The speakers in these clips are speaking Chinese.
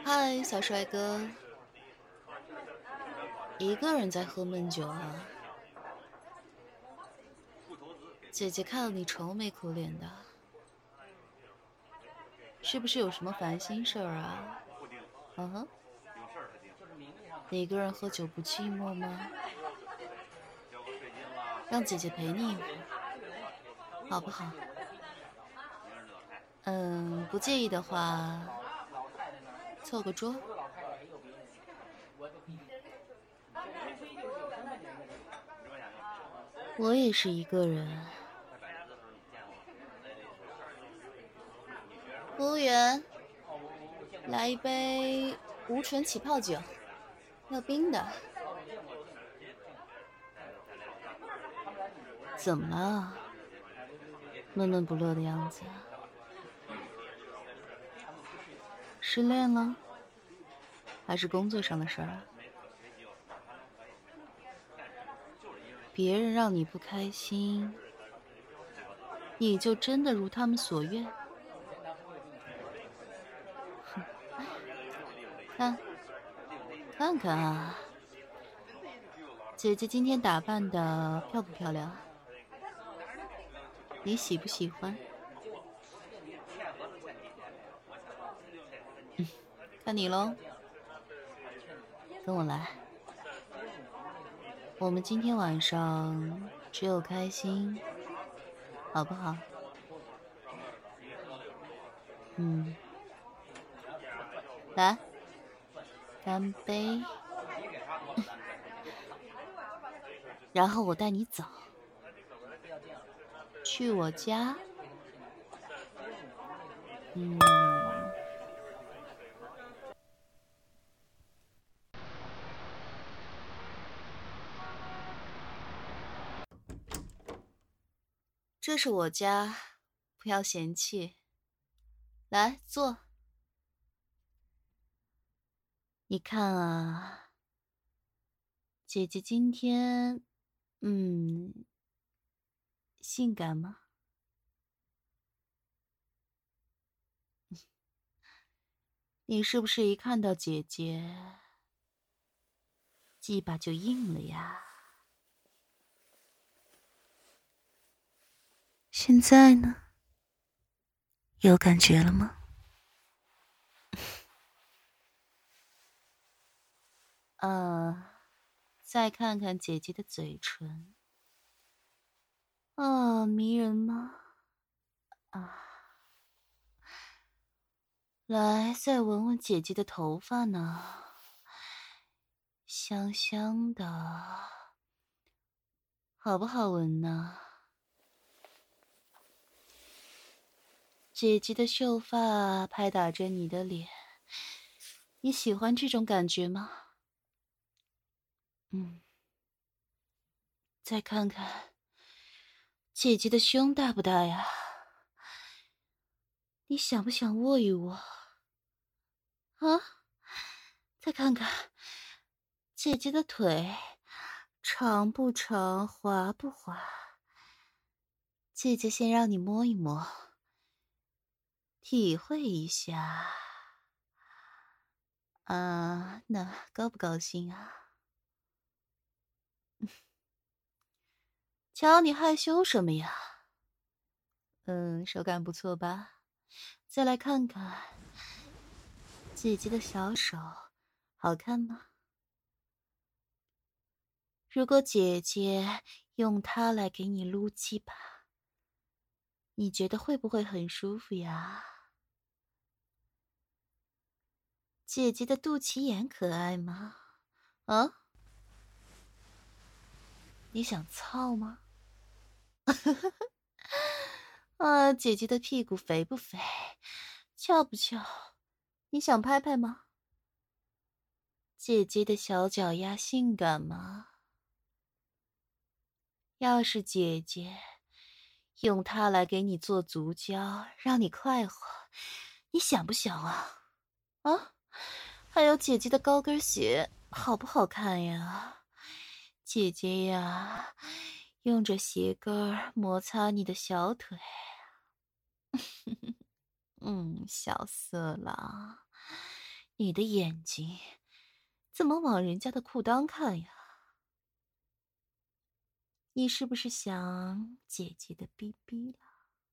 嗨，小帅哥，一个人在喝闷酒啊？姐姐看了你愁眉苦脸的，是不是有什么烦心事儿啊？嗯哼，你一个人喝酒不寂寞吗？让姐姐陪你一会儿，好不好？不介意的话，凑个桌。我也是一个人。服务员，来一杯无醇起泡酒，要冰的。怎么了？闷闷不乐的样子。失恋了？还是工作上的事儿啊？别人让你不开心，你就真的如他们所愿？看，看看啊，姐姐今天打扮的漂不漂亮？你喜不喜欢？看你喽，跟我来。我们今天晚上只有开心，好不好？来，干杯。然后我带你走，去我家。这是我家，不要嫌弃。来，坐。你看啊，姐姐今天，性感吗？你是不是一看到姐姐，鸡巴就硬了呀？现在呢，有感觉了吗？再看看姐姐的嘴唇，迷人吗？来，再闻闻姐姐的头发呢，香香的，好不好闻呢？姐姐的秀发拍打着你的脸，你喜欢这种感觉吗？再看看姐姐的胸大不大呀？你想不想握一握？啊？再看看姐姐的腿，长不长，滑不滑？姐姐先让你摸一摸，体会一下。那高不高兴啊？瞧你害羞什么呀？手感不错吧？再来看看姐姐的小手，好看吗？如果姐姐用它来给你撸鸡巴，你觉得会不会很舒服呀？姐姐的肚脐眼可爱吗？啊？你想操吗？姐姐的屁股肥不肥？翘不翘？你想拍拍吗？姐姐的小脚丫性感吗？要是姐姐用它来给你做足胶，让你快活，你想不想啊？还有姐姐的高跟鞋好不好看呀？姐姐呀，用着鞋跟摩擦你的小腿。小色狼， 你的眼睛怎么往人家的裤裆看呀？你是不是想姐姐的逼逼了？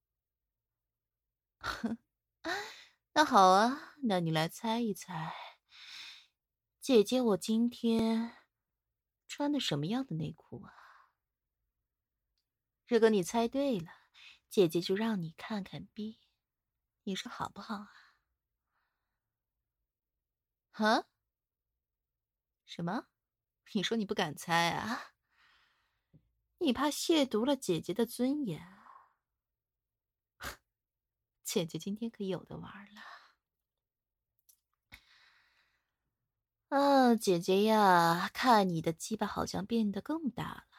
那好啊，那你来猜一猜，姐姐我今天穿的什么样的内裤啊？如果你猜对了，姐姐就让你看看逼，你说好不好啊？哈？什么？你说你不敢猜啊？你怕亵渎了姐姐的尊严啊？姐姐今天可有的玩了。啊，姐姐呀，看你的鸡巴好像变得更大了，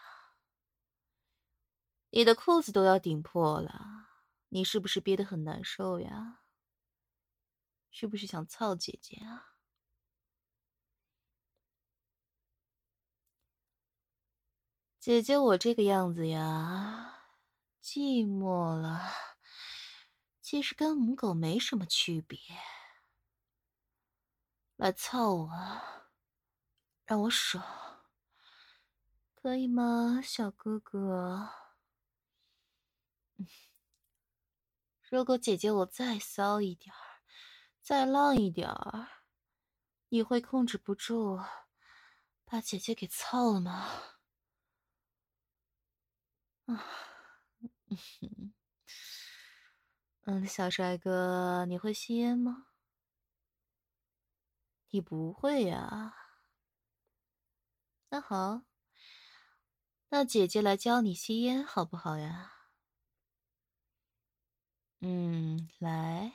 你的裤子都要顶破了，你是不是憋得很难受呀？是不是想操姐姐啊？姐姐我这个样子呀，寂寞了，其实跟母狗没什么区别。来操我，让我爽，可以吗，小哥哥？如果姐姐我再骚一点儿，再浪一点儿，你会控制不住把姐姐给操了吗？啊，小帅哥，你会吸烟吗？你不会呀？那好，那姐姐来教你吸烟好不好呀？来，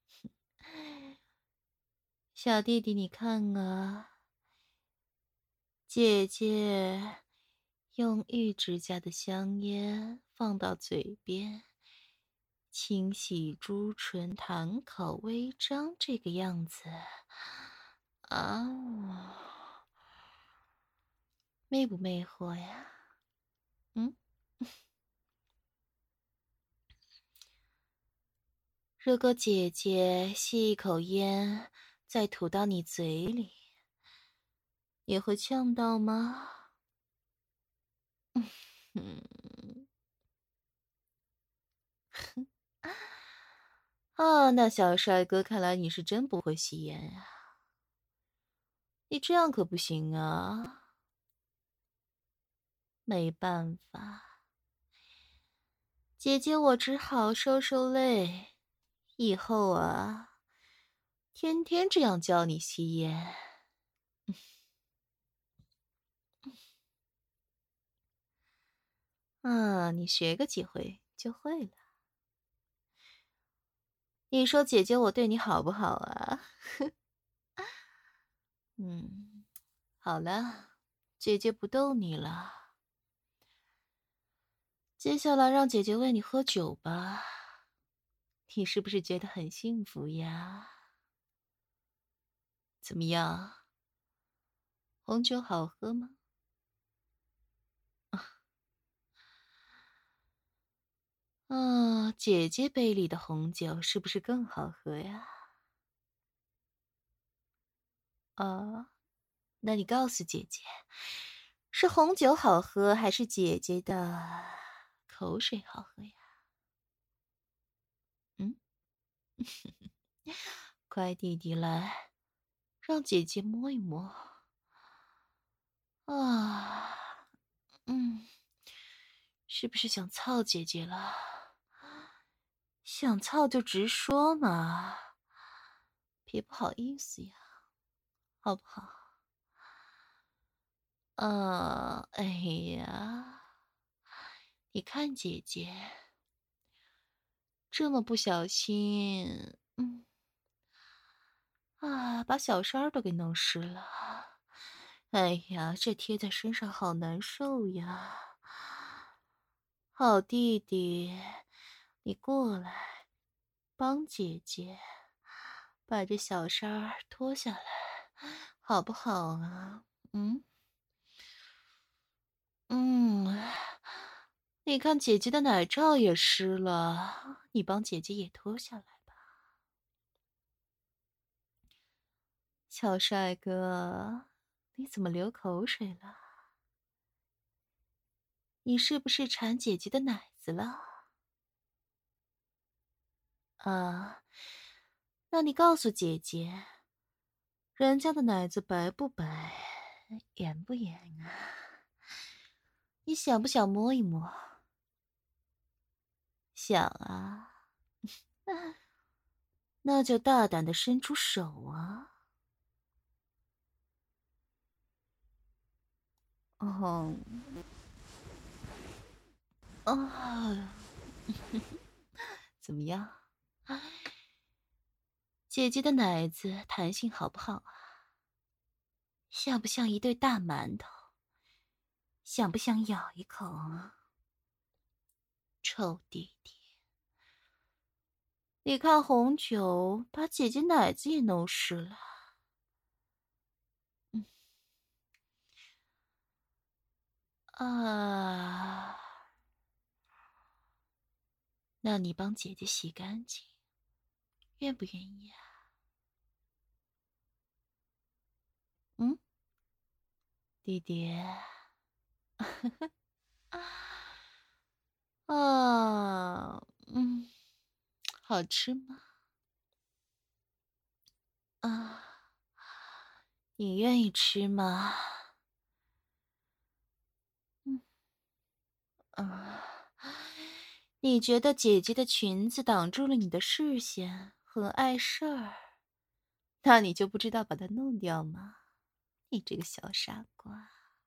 小弟弟，你看啊，姐姐用玉指甲的香烟放到嘴边，轻洗朱唇，弹口微张，这个样子啊，魅不魅惑呀？嗯，如果姐姐吸一口烟，再吐到你嘴里，也会呛到吗？嗯，啊，那小帅哥，看来你是真不会吸烟啊！你这样可不行啊！没办法，姐姐我只好受受累，以后啊，天天这样教你吸烟。啊，你学个几回就会了。你说姐姐我对你好不好啊？好了，姐姐不逗你了。接下来让姐姐喂你喝酒吧，你是不是觉得很幸福呀？怎么样，红酒好喝吗？啊，姐姐杯里的红酒是不是更好喝呀？啊，那你告诉姐姐，是红酒好喝，还是姐姐的口水好喝呀？嗯，快弟弟来，让姐姐摸一摸。啊，嗯，是不是想操姐姐了？想操就直说嘛，别不好意思呀，好不好？哎呀，你看姐姐这么不小心，把小衫儿都给弄湿了。哎呀，这贴在身上好难受呀！好弟弟，你过来，帮姐姐把这小衫儿脱下来，好不好啊？嗯嗯，你看姐姐的奶罩也湿了，你帮姐姐也脱下来吧。 小帅哥，你怎么流口水了？你是不是馋姐姐的奶子了？啊，那你告诉姐姐，人家的奶子白不白，圆不圆啊？你想不想摸一摸？想啊，那就大胆的伸出手啊！哦，啊，怎么样？姐姐的奶子弹性好不好啊？像不像一对大馒头？想不想咬一口啊？臭弟弟，你看红酒把姐姐奶子也弄湿了。啊，那你帮姐姐洗干净，愿不愿意啊？嗯，弟弟。啊，好吃吗？啊，你愿意吃吗？嗯啊，你觉得姐姐的裙子挡住了你的视线，很碍事儿，那你就不知道把它弄掉吗？你这个小傻瓜。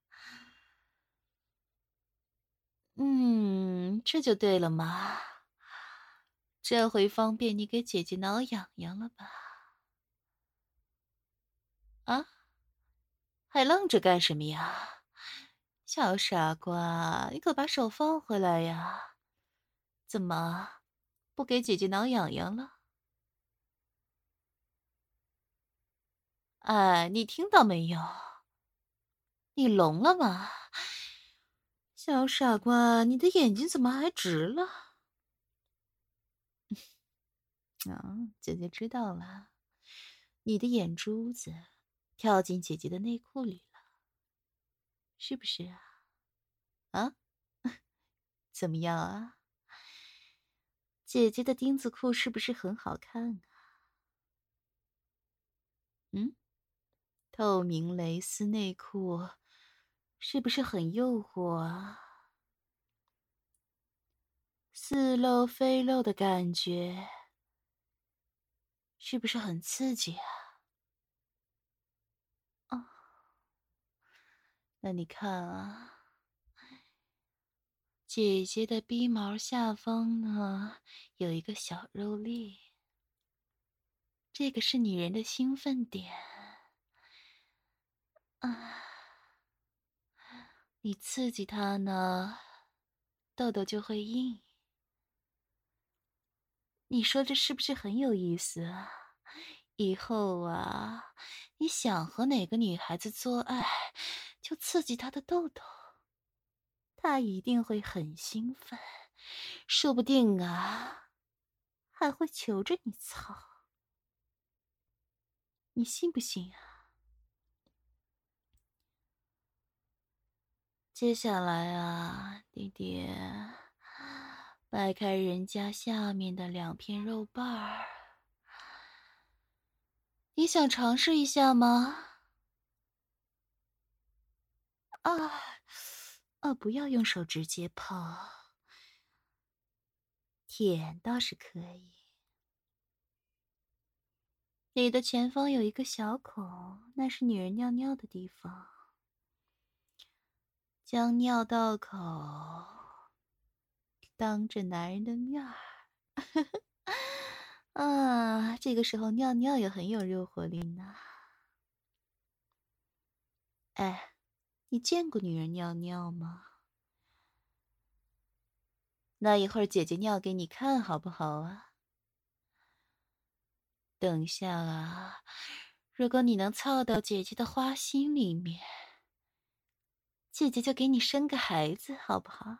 这就对了嘛。这回方便你给姐姐挠痒痒了吧？啊，还愣着干什么呀？小傻瓜，你可把手放回来呀！怎么，不给姐姐挠痒痒了？哎，你听到没有？你聋了吗？小傻瓜，你的眼睛怎么还直了？姐姐知道了，你的眼珠子跳进姐姐的内裤里了，是不是啊？啊，怎么样啊？姐姐的钉子裤是不是很好看啊？嗯，透明蕾丝内裤是不是很诱惑啊？似露非露的感觉是不是很刺激啊？哦，那你看啊，姐姐的鼻毛下方呢有一个小肉粒，这个是女人的兴奋点啊。你刺激它呢，痘痘就会硬。你说这是不是很有意思啊？以后啊，你想和哪个女孩子做爱，就刺激她的痘痘，她一定会很兴奋，说不定啊，还会求着你操。你信不信啊？接下来啊，弟弟，掰开人家下面的两片肉瓣儿，你想尝试一下吗？啊，不要用手直接碰，舔倒是可以。你的前方有一个小孔，那是女人尿尿的地方。将尿道口当着男人的面儿，啊，这个时候尿尿也很有诱惑力呢。哎，你见过女人尿尿吗？那一会儿姐姐尿给你看好不好啊？等一下啊，如果你能凑到姐姐的花心里面，姐姐就给你生个孩子，好不好？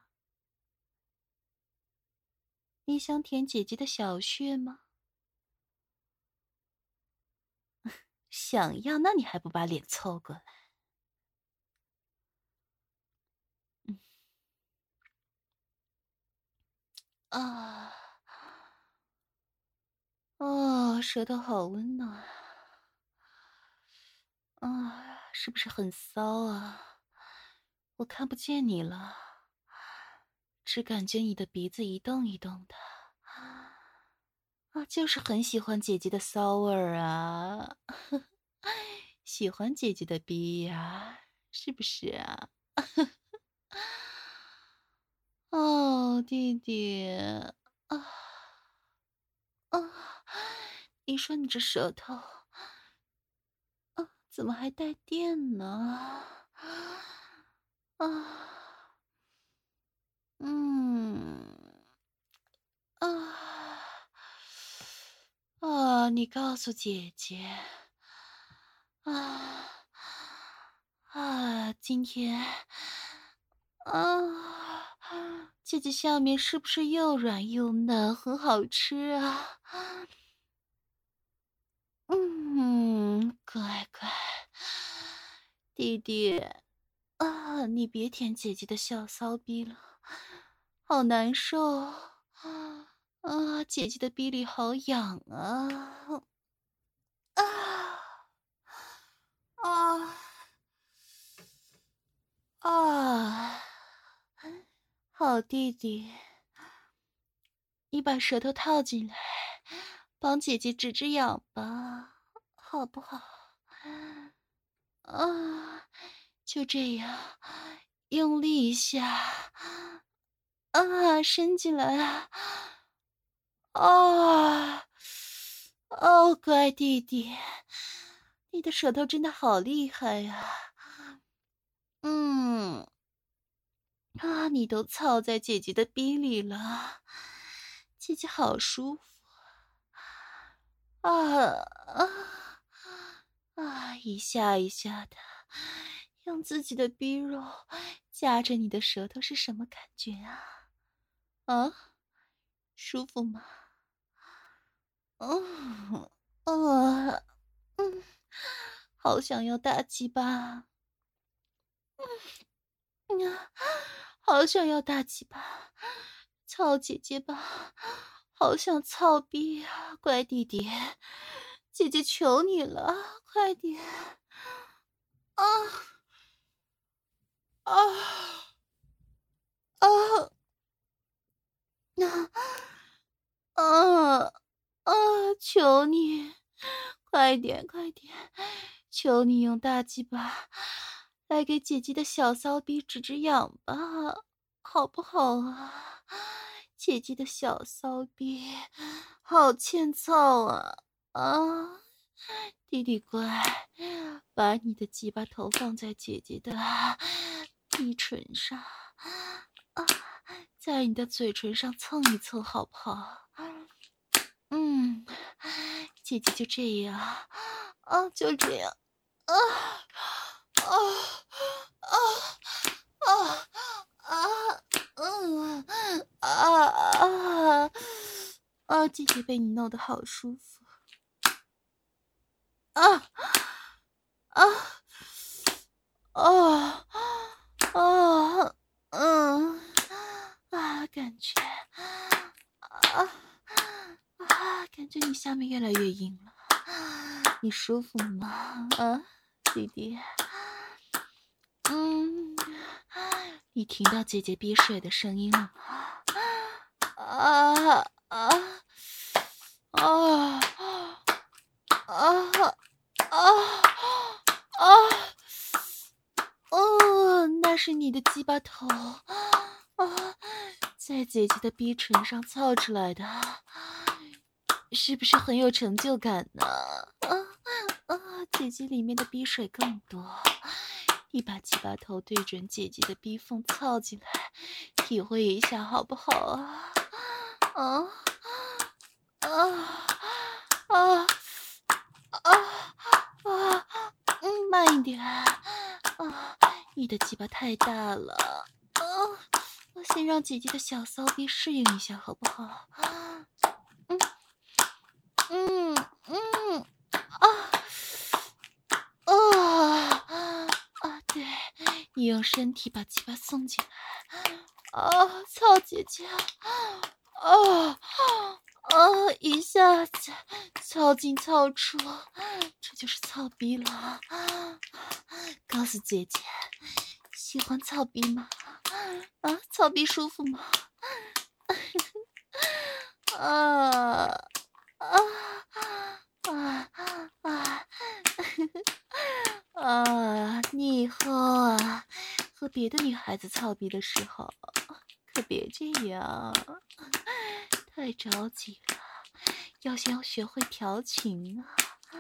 你想舔姐姐的小穴吗？ 想要，那你还不把脸凑过来？啊，哦，舌头好温暖啊，是不是很骚啊？我看不见你了，只感觉你的鼻子一动一动的。啊，就是很喜欢姐姐的骚味儿啊，喜欢姐姐的逼呀，是不是啊？哦，弟弟，啊啊，你说你这舌头，怎么还带电呢？啊，嗯，啊，你告诉姐姐，啊今天，姐姐下面是不是又软又嫩，很好吃啊？乖乖，弟弟你别舔姐姐的小骚逼了，好难受姐姐的逼里好痒啊！啊啊啊！好弟弟，你把舌头套进来，帮姐姐止痒吧，好不好？就这样，用力一下，伸进来啊！哦，乖弟弟，你的舌头真的好厉害呀！嗯，你都操在姐姐的逼里了，姐姐好舒服啊！一下一下的，用自己的逼肉夹着你的舌头是什么感觉啊？舒服吗？嗯，呃，好想要大鸡巴，好想要大鸡巴，操姐姐吧，好想操逼啊！乖弟弟，姐姐求你了，快点！啊啊啊！啊求你，快点快点，求你用大鸡巴来给姐姐的小骚逼止痒吧，好不好啊？姐姐的小骚逼好欠操弟弟乖，把你的鸡巴头放在姐姐的逼唇上在你的嘴唇上蹭一蹭，好不好？姐姐就这样，就这样，啊啊啊啊啊姐姐被你弄得好舒服，啊啊啊啊感觉感觉你下面越来越硬了，你舒服吗？弟弟，你听到姐姐逼水的声音了吗？啊啊啊啊啊！那是你的鸡巴头在姐姐的逼唇上操出来的，是不是很有成就感呢？姐姐里面的逼水更多，你把鸡巴头对准姐姐的逼缝操进来，体会一下好不好啊？慢一点你的鸡巴太大了我先让姐姐的小骚逼适应一下好不好？嗯嗯嗯你用身体把鸡巴送进来。操姐姐！一下子操进操出，这就是操逼了。告诉姐姐，喜欢操逼吗？操逼舒服吗？你以后和别的女孩子操逼的时候，可别这样，太着急了，要先学会调情啊。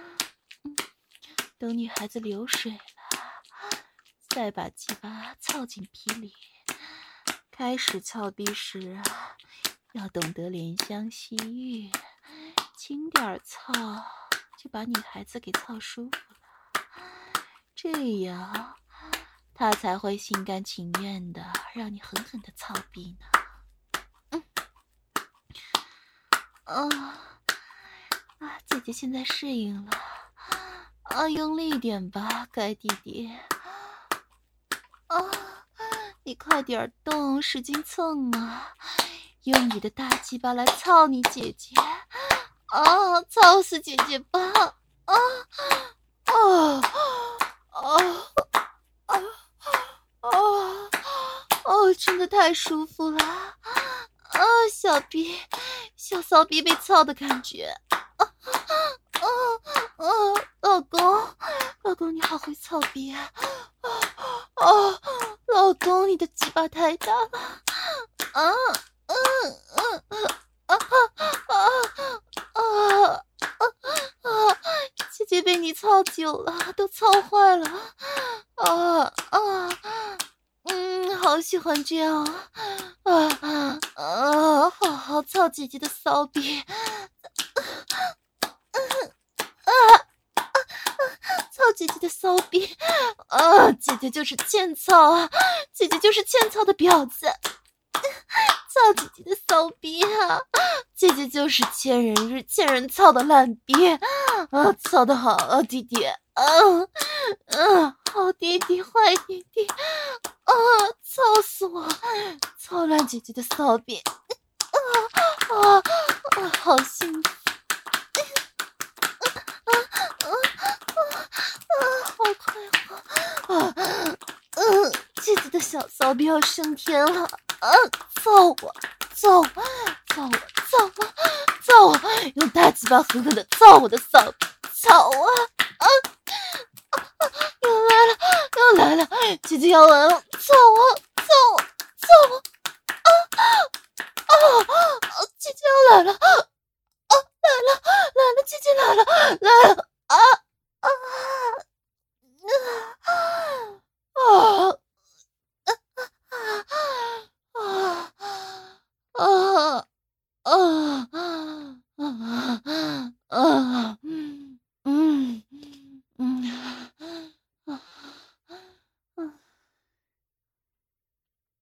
等女孩子流水了，再把鸡巴操进屁里。开始操逼时要懂得怜香惜玉，轻点操就把女孩子给操舒服了，这样她才会心甘情愿的让你狠狠的操逼呢。姐姐现在适应了，用力一点吧，该弟弟。你快点动，使劲蹭啊！用你的大鸡巴来操你姐姐！操死姐姐吧！真的太舒服了！小逼，小骚逼被操的感觉！老公，你好会操逼啊！老公，你的鸡巴太大了！姐姐被你操久了，都操坏了！好喜欢这样好好操姐姐的骚逼！操姐姐的骚逼！姐姐就是欠操啊！姐姐就是欠操的婊子！操姐姐的骚逼啊！姐姐就是欠人日欠人操的烂逼！操得好啊，弟弟！好弟弟，坏弟弟！操死我！操烂姐姐的骚逼！好幸福！好快活！姐姐的小骚逼要升天了！揍我！用大鸡巴狠狠的揍我的骚逼！操啊！又来了！姐姐要来了！揍我！姐姐要来了！来了！姐姐来了！